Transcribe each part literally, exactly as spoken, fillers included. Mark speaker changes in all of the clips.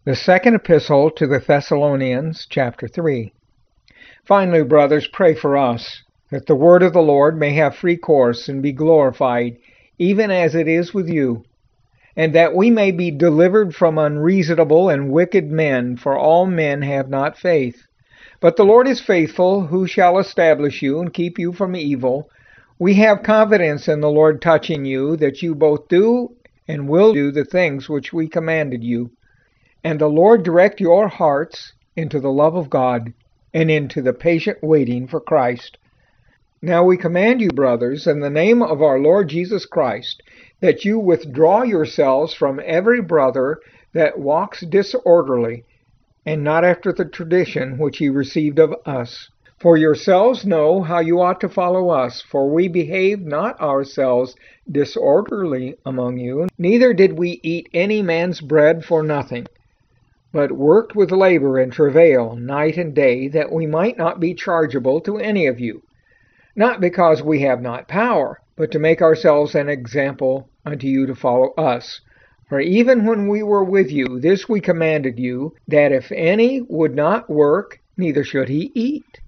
Speaker 1: The second epistle to the Thessalonians, chapter three. Finally, brothers, pray for us, that the word of the Lord may have free course and be glorified, even as it is with you, and that we may be delivered from unreasonable and wicked men, for all men have not faith. But the Lord is faithful, who shall establish you and keep you from evil. We have confidence in the Lord touching you, that you both do and will do the things which we commanded you. And the Lord direct your hearts into the love of God and into the patient waiting for Christ. Now we command you, brothers, in the name of our Lord Jesus Christ, that you withdraw yourselves from every brother that walks disorderly, and not after the tradition which he received of us. For yourselves know how you ought to follow us, for we behaved not ourselves disorderly among you, neither did we eat any man's bread for nothing, but worked with labor and travail night and day, that we might not be chargeable to any of you, not because we have not power, but to make ourselves an example unto you to follow us. For even when we were with you, this we commanded you, that if any would not work, neither should he eat.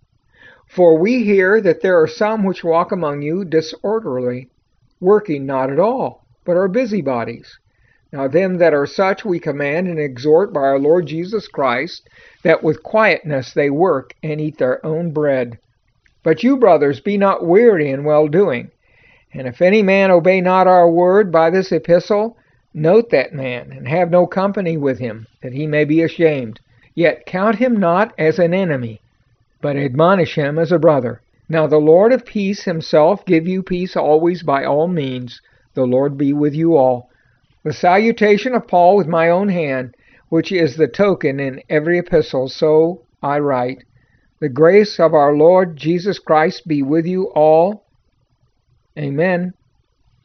Speaker 1: For we hear that there are some which walk among you disorderly, working not at all, but are busybodies. Now them that are such we command and exhort by our Lord Jesus Christ, that with quietness they work and eat their own bread. But you, brothers, be not weary in well-doing. And if any man obey not our word by this epistle, note that man, and have no company with him, that he may be ashamed. Yet count him not as an enemy, but admonish him as a brother. Now the Lord of peace himself give you peace always by all means. The Lord be with you all. The salutation of Paul with my own hand, which is the token in every epistle, so I write. The grace of our Lord Jesus Christ be with you all. Amen.